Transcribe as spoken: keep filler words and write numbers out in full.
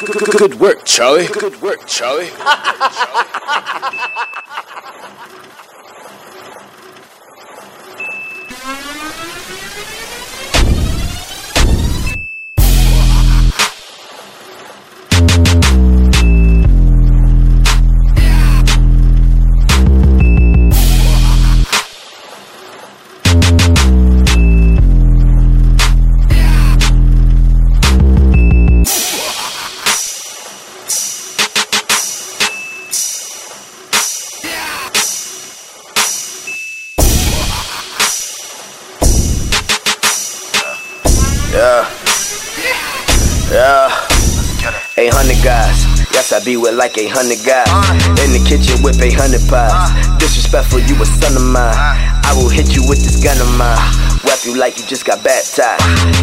Good work, Charlie. Good work, Charlie. Yeah, yeah, eight hundred guys. Yes, I be with like eight hundred guys. In the kitchen with eight hundred pies. Disrespectful, you a son of mine. I will hit you with this gun of mine. Whap you like you just got baptized.